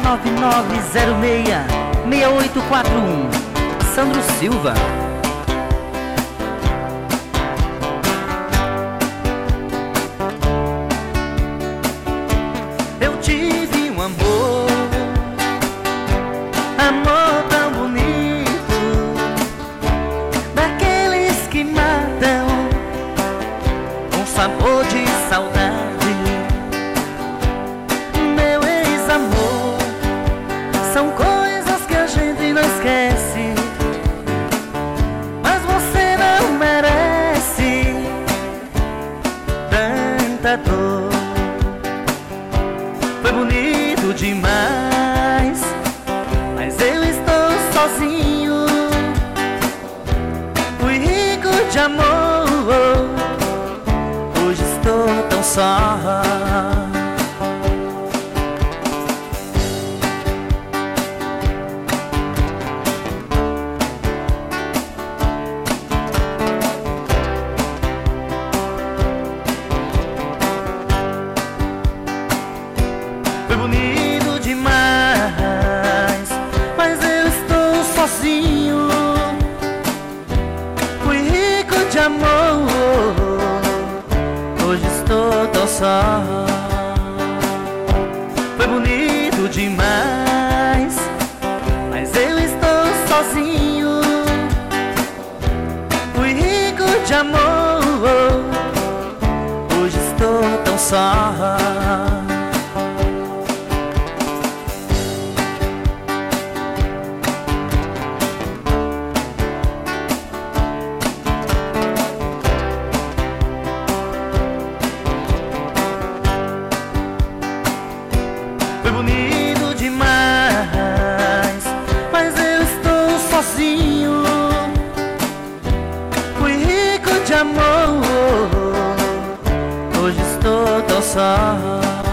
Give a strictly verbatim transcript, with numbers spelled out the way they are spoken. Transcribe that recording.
nove nove zero seis, seis oito quatro um. Sandro Silva. Eu tive um amor, amor tão bonito, daqueles que matam com sabor de saudade. Meu ex-amor, são coisas que a gente não esquece, mas você não merece tanta dor. Foi bonito demais, mas eu estou sozinho. Fui rico de amor, hoje estou tão só. Foi bonito demais, mas eu estou sozinho. Fui rico de amor, hoje estou tão só. Foi bonito demais, mas eu estou sozinho. Fui rico de amor, hoje estou tão só. Foi bonito demais, mas eu estou sozinho. Fui rico de amor, hoje estou tão só.